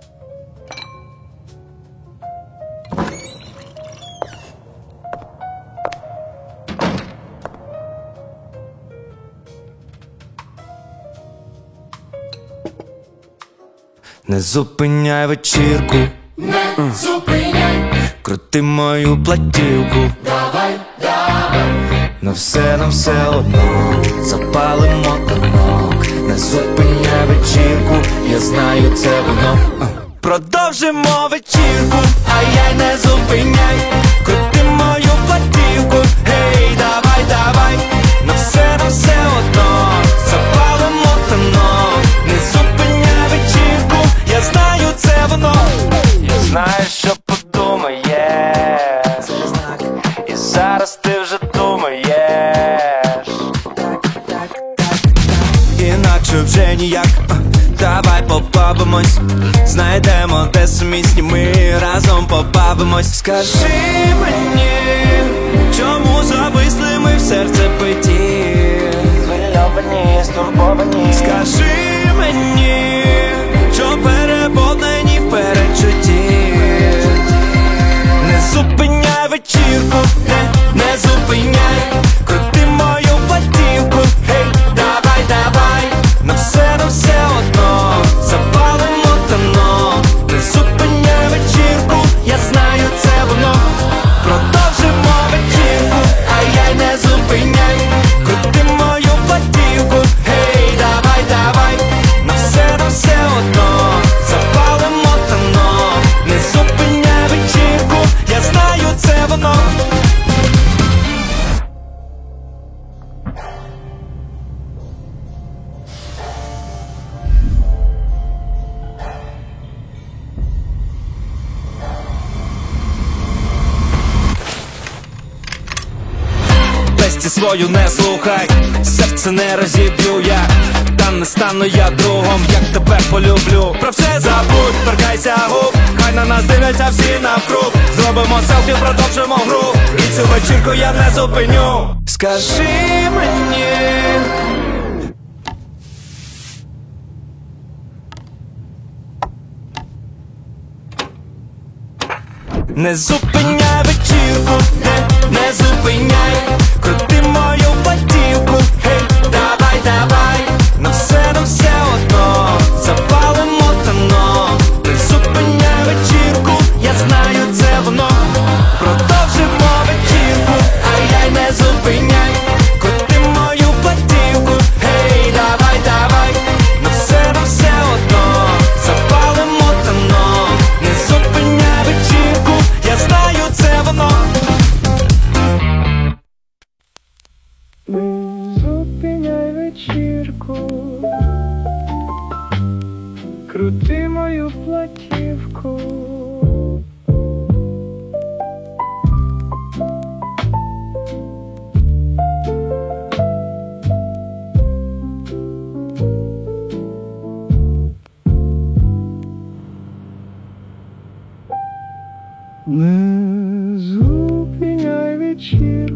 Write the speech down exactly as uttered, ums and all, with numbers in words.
Не зупиняй вечірку, не зупиняй, крути мою платівку. давай, давай, На все, на все одно запалимо танок. Не зупиняй вечірку, я знаю, це воно. Продовжимо вечірку, а я й не зупиняй. Крути мою платівку, гей, давай, давай. На все, на все одно запалимо танок. Не зупиняй вечірку, я знаю, це воно. Я знаю, що подумаєш, і зараз ти вже думаєш. Інакше вже ніяк. Давай побавимось, знайдемо де сумісні, ми разом побавимось. Скажи мені, чому зависли ми в серцебитті? Звильовані, стурбовані. Скажи мені, що переповнені в передчутті. Не зупиняй вечірку, не, не зупиняй. Крути мою платівку, гей, давай, давай. На все, на все одно запалимо танок. Не зупиняй вечірку, я знаю, це воно. Продовжимо вечірку, а я й не зупиняй. Крути мою платівку, гей, давай, давай. На все, на все одно запалимо танок. Не зупиняй вечірку, я знаю, це воно. Песті свою не слухай, серце не розіб'ю я. Та не стану я другом, як тебе полюблю. Про все забудь, торкайся губ, хай на нас дивляться всі навкруг. Зробимо селфі, продовжимо гру, і цю вечірку я не зупиню. Скажи мені, не зупиняй вечірку, не, не зупиняй. Крути мою платівку, гей, давай, давай. На все, на все одно запалимо танок. Не зупиняй вечірку, я знаю, це воно. Продовжимо вечірку, а я й не зупиняй. Крути мою платівку, гей, давай, давай. На все, на все одно запалимо танок. Не зупиняй вечірку, я знаю, це воно. Не зупиняй вечірку, крути мою платівку. Не зупиняй вечірку.